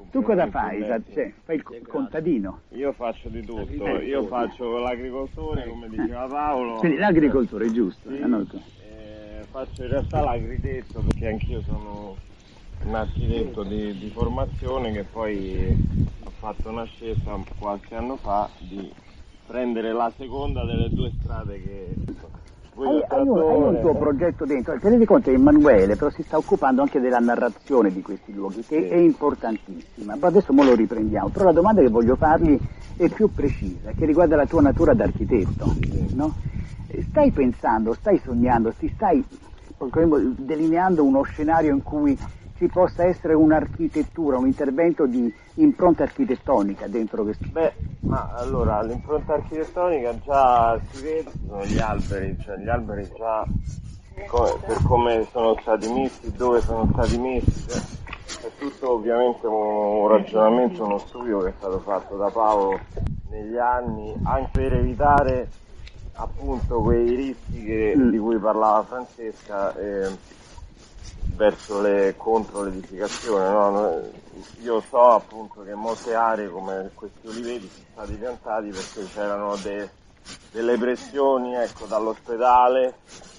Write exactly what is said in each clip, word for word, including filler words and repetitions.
Tu cosa fai? Cioè, fai il contadino? Io faccio di tutto, io faccio l'agricoltore, come diceva Paolo. Quindi l'agricoltore, giusto? Sì, eh, no? eh, faccio in realtà l'agritettro perché anch'io sono un architetto di, di formazione che poi ho fatto una scelta qualche anno fa di prendere la seconda delle due strade che... Hai, hai, un, hai un tuo progetto dentro, tenete conto che Emanuele però si sta occupando anche della narrazione di questi luoghi, che sì. È importantissima, ma adesso mo lo riprendiamo, però la domanda che voglio fargli è più precisa, che riguarda la tua natura d'architetto, sì. No? Stai pensando, stai sognando, ti stai delineando uno scenario in cui ci possa essere un'architettura, un intervento di impronta architettonica dentro questo? Beh, ma allora l'impronta architettonica già si vede, sono gli alberi, cioè gli alberi già per come sono stati messi, dove sono stati messi, cioè, è tutto ovviamente un ragionamento, uno studio che è stato fatto da Paolo negli anni, anche per evitare appunto quei rischi che, mm. di cui parlava Francesca, eh, verso le contro l'edificazione, no? Io so appunto che molte aree come questi oliveti sono stati piantati perché c'erano de, delle pressioni, ecco, dall'ospedale,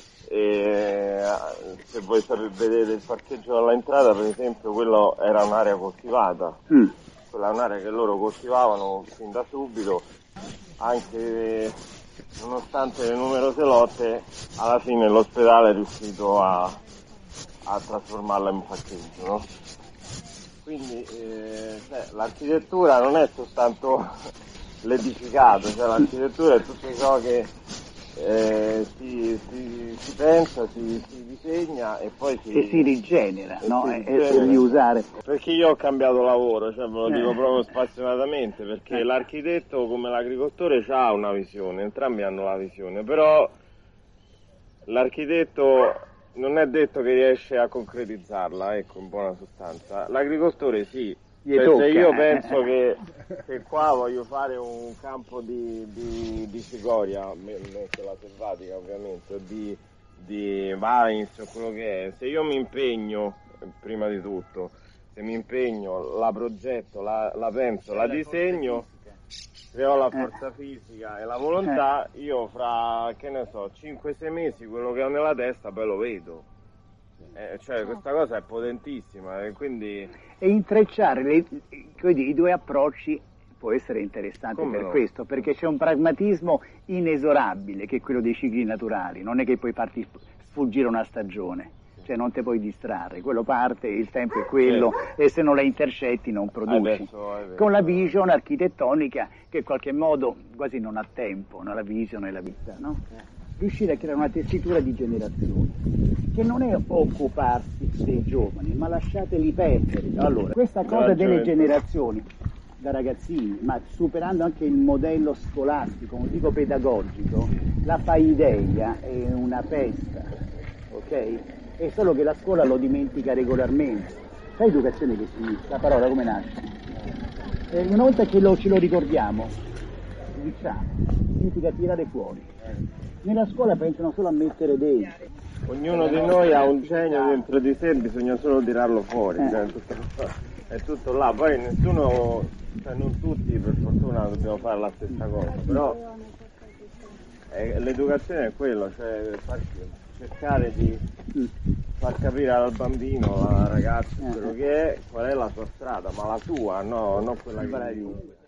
e se voi vedete il parcheggio all'entrata, per esempio, quello era un'area coltivata, mm. quella è un'area che loro coltivavano fin da subito, anche nonostante le numerose lotte, alla fine l'ospedale è riuscito a a trasformarla in un parcheggio, no? Quindi eh, cioè, l'architettura non è soltanto l'edificato, cioè l'architettura è tutto ciò che eh, si, si, si pensa, si, si disegna e poi si, e si rigenera, e no? Si e, rigenera. e riusare. Perché io ho cambiato lavoro, cioè ve lo dico proprio spassionatamente, perché eh. l'architetto come l'agricoltore ha una visione, entrambi hanno la visione, però l'architetto non è detto che riesce a concretizzarla, ecco, in buona sostanza. L'agricoltore sì, cioè, se io penso che, che qua voglio fare un campo di, di, di cicoria, non quella selvatica ovviamente, o di, di mais o quello che è, se io mi impegno, prima di tutto, se mi impegno, la progetto, la, la penso, la disegno, creo la forza fisica e la volontà, io fra, che ne so, cinque sei mesi quello che ho nella testa poi lo vedo. Eh, cioè questa cosa è potentissima e quindi... E intrecciare le, quindi, i due approcci può essere interessante. Come per no? Questo, perché c'è un pragmatismo inesorabile che è quello dei cicli naturali, non è che puoi farti sfuggire una stagione. Cioè non ti puoi distrarre, quello parte, il tempo è quello, sì. E se non la intercetti non produci. Adesso, adesso. Con la vision architettonica che in qualche modo quasi non ha tempo, no? La vision e la vita, no? Riuscire a creare una tessitura di generazioni, che non è occuparsi dei giovani, ma lasciateli perdere. Allora, questa cosa delle generazioni, da ragazzini, ma superando anche il modello scolastico, non dico pedagogico, la paideia è una pesta, ok? È solo che la scuola lo dimentica regolarmente. Sai educazione che significa? La parola come nasce? E una volta che lo, ce lo ricordiamo, diciamo, significa tirare fuori. Nella scuola pensano solo a mettere dentro. Ognuno di noi ha un genio dentro di sé, bisogna solo tirarlo fuori, eh. Cioè, tutto, è tutto là. Poi nessuno, cioè non tutti per fortuna dobbiamo fare la stessa cosa, però è, l'educazione è quello, cioè cercare di far capire al bambino, alla ragazza, quello che è, qual è la sua strada, ma la sua, no, non quella che...